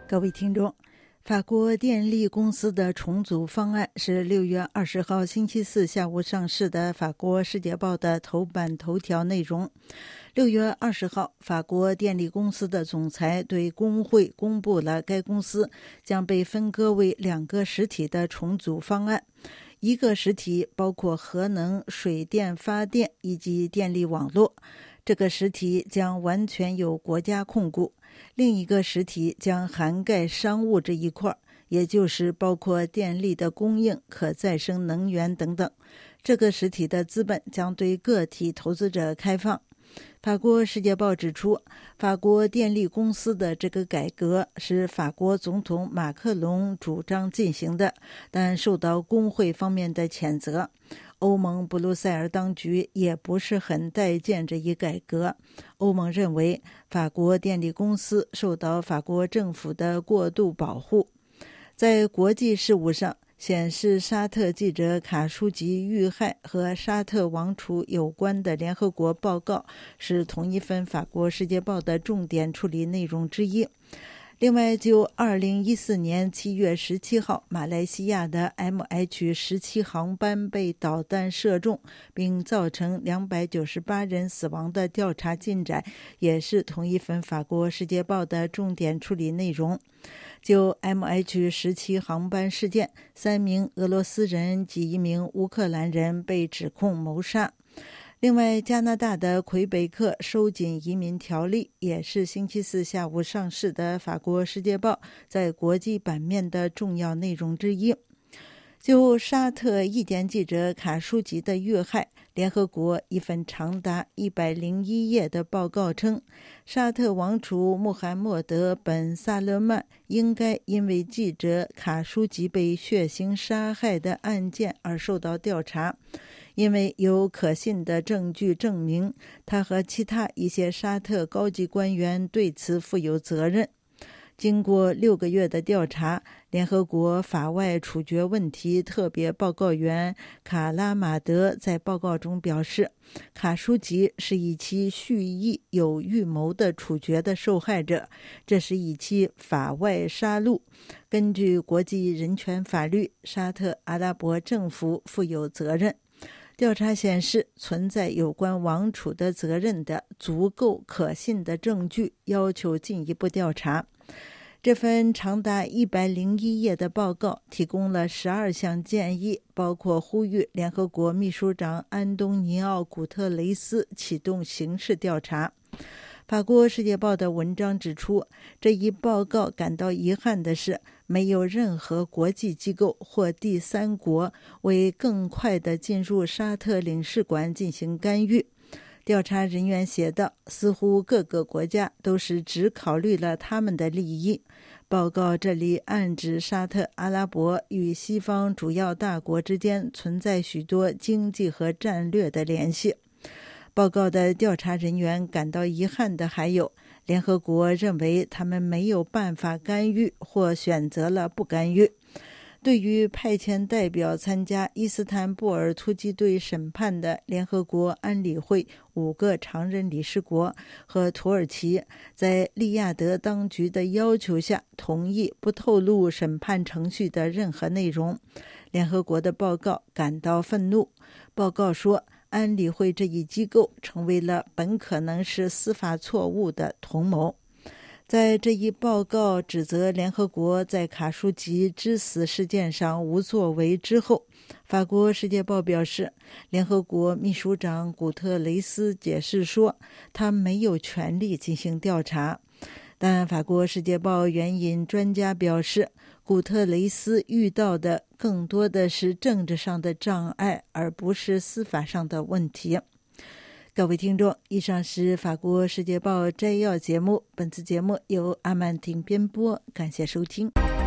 各位听众，法国电力公司的重组方案是6月20号星期四下午上市的法国《世界报》的头版头条内容。6月20号，法国电力公司的总裁对工会公布了该公司将被分割为2个实体的重组方案。一个实体包括核能、水电发电以及电力网络，这个实体将完全由国家控股。另一个实体将涵盖商务这一块，也就是包括电力的供应、可再生能源等等。这个实体的资本将对个体投资者开放。法国《世界报》指出，法国电力公司的这个改革是法国总统马克龙主张进行的，但受到工会方面的谴责。欧盟布鲁塞尔当局也不是很待见这一改革。欧盟认为法国电力公司受到法国政府的过度保护。在国际事务上，显示沙特记者卡舒吉遇害和沙特王储有关的联合国报告是同一份法国《世界报》的重点处理内容之一。另外，就2014年7月17号马来西亚的 MH17 航班被导弹射中并造成298人死亡的调查进展，也是同一份法国《世界报》的重点处理内容。就 MH17 航班事件，3名俄罗斯人及1名乌克兰人被指控谋杀。另外，加拿大的魁北克收紧移民条例也是星期四下午上市的法国《世界报》在国际版面的重要内容之一。就沙特意见记者卡舒吉的遇害，联合国一份长达101页的报告称，沙特王储穆罕默德本萨勒曼应该因为记者卡舒吉被血腥杀害的案件而受到调查，因为有可信的证据证明他和其他一些沙特高级官员对此负有责任。经过6个月的调查，联合国法外处决问题特别报告员卡拉马德在报告中表示，卡舒吉是一起蓄意有预谋的处决的受害者，这是一起法外杀戮。根据国际人权法律，沙特阿拉伯政府负有责任。调查显示，存在有关王储的责任的足够可信的证据，要求进一步调查。这份长达101页的报告提供了12项建议，包括呼吁联合国秘书长安东尼奥·古特雷斯启动刑事调查。法国《世界报》的文章指出，这一报告感到遗憾的是，没有任何国际机构或第三国为更快地进入沙特领事馆进行干预。调查人员写道，似乎各个国家都是只考虑了他们的利益。报告这里暗指沙特阿拉伯与西方主要大国之间存在许多经济和战略的联系。报告的调查人员感到遗憾的还有，联合国认为他们没有办法干预或选择了不干预。对于派遣代表参加伊斯坦布尔突击队审判的联合国安理会5个常任理事国和土耳其，在利雅得当局的要求下同意不透露审判程序的任何内容。联合国的报告感到愤怒。报告说，安理会这一机构成为了本可能是司法错误的同谋。在这一报告指责联合国在卡舒吉之死事件上无作为之后，法国《世界报》表示，联合国秘书长古特雷斯解释说，他没有权利进行调查。但法国《世界报》援引专家表示，古特雷斯遇到的更多的是政治上的障碍，而不是司法上的问题。各位听众，以上是法国《世界报》摘要节目，本次节目由阿曼婷编播，感谢收听。